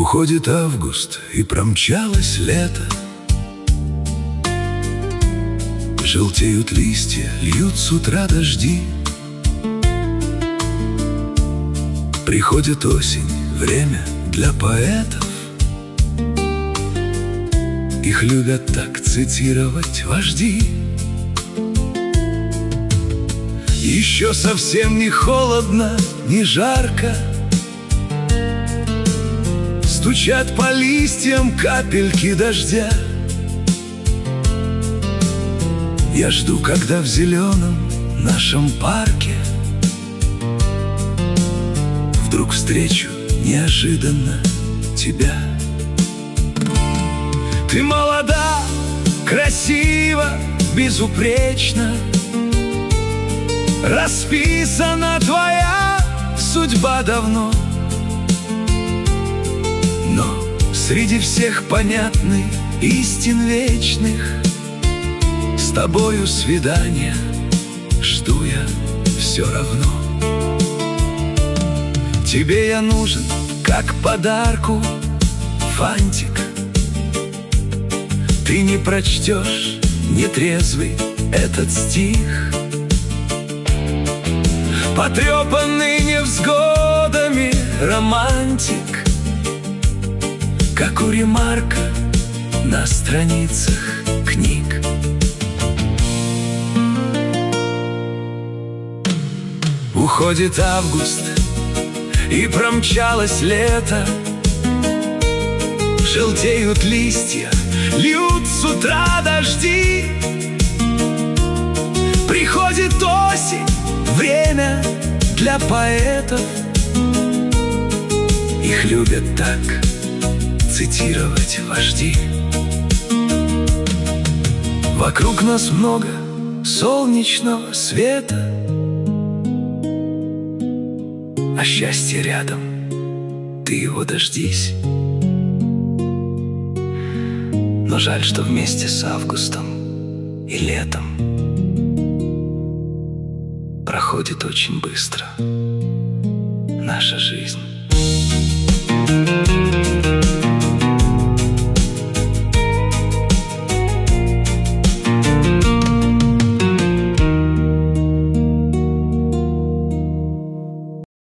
Уходит август, и промчалось лето. Желтеют листья, льют с утра дожди. Приходит осень, время для поэтов. Их любят так цитировать вожди. Еще совсем не холодно, не жарко. Стучат по листьям капельки дождя. Я жду, когда в зеленом нашем парке вдруг встречу неожиданно тебя. Ты молода, красива, безупречна. Расписана твоя судьба давно. Но среди всех понятных истин вечных с тобою свидания жду я все равно. Тебе я нужен, как подарку, фантик. Ты не прочтешь, нетрезвый, этот стих, потрепанный невзгодами романтик, как у Ремарка на страницах книг. Уходит август, и промчалось лето. Желтеют листья, льют с утра дожди. Приходит осень, время для поэтов. Их любят так цитировать вожди. Вокруг нас много солнечного света, а счастье рядом, ты его дождись. Но жаль, что вместе с августом и летом проходит очень быстро наша жизнь.